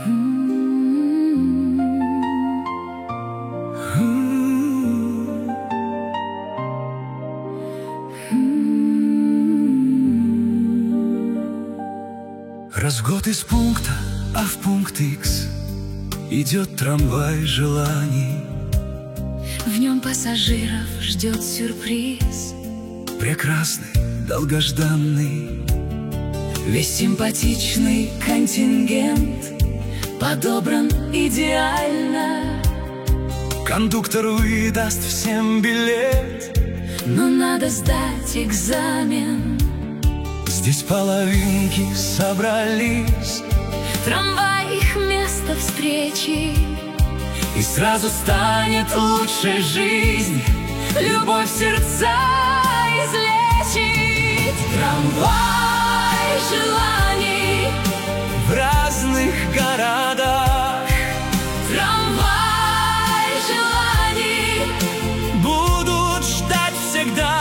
Раз в год из пункта А в пункт Х идет трамвай желаний. В нем пассажиров ждет сюрприз, прекрасный, долгожданный. Весь симпатичный контингент подобран идеально. Кондуктор выдаст всем билет, но надо сдать экзамен. Здесь половинки собрались, трамвай их место встречи, и сразу станет лучше жизнь, любовь сердца излечит. Трамвай желаний в разных городах. Трамвай желаний будут ждать всегда.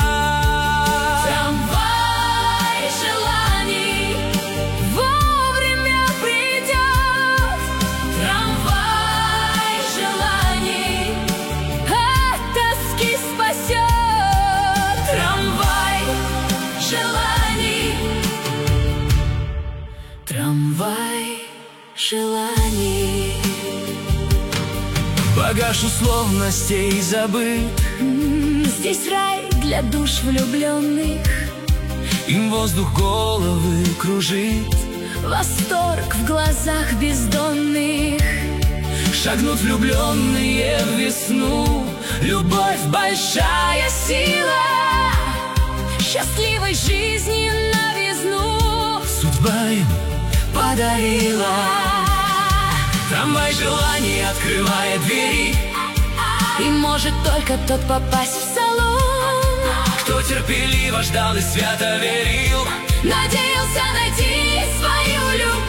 Трамвай желаний. Багаж условностей забыт, здесь рай для душ влюбленных. Им воздух головы кружит, восторг в глазах бездонных. Шагнут влюбленные в весну, любовь большая сила, счастливой жизни новизну судьба им подарила. Трамвай желаний открывает двери, и может только тот попасть в салон, кто терпеливо ждал и свято верил, надеялся найти свою любовь.